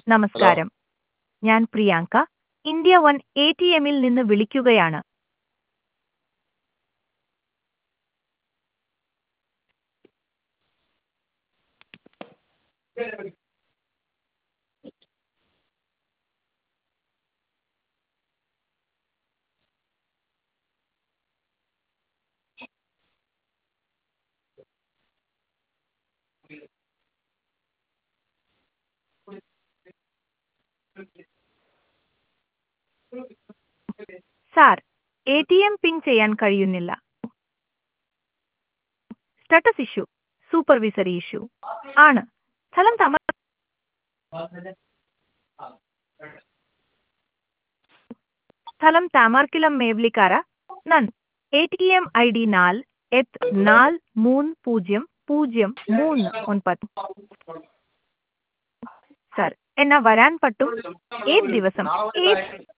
Hello. നമസ്കാരം. ഞാൻ Priyanka, India one എടിഎമ്മിൽ നിന്ന് വിളിക്കുകയാണ്. സാർ, എടിഎം പിൻ ചെയ്യാൻ കഴിയുന്നില്ല. സ്റ്റാറ്റസ് ഇഷ്യൂ, സൂപ്പർവിസറി ഇഷ്യൂ ആണ്. സ്ഥലം തമ സ്ഥലം താമർക്കിലം മേവ്ലിക്കാര. നൻ എടിഎം ID 4-3-0-0-3. സർ, എന്നാ വരാൻ പറ്റും? ഏത് ദിവസം? ഏത്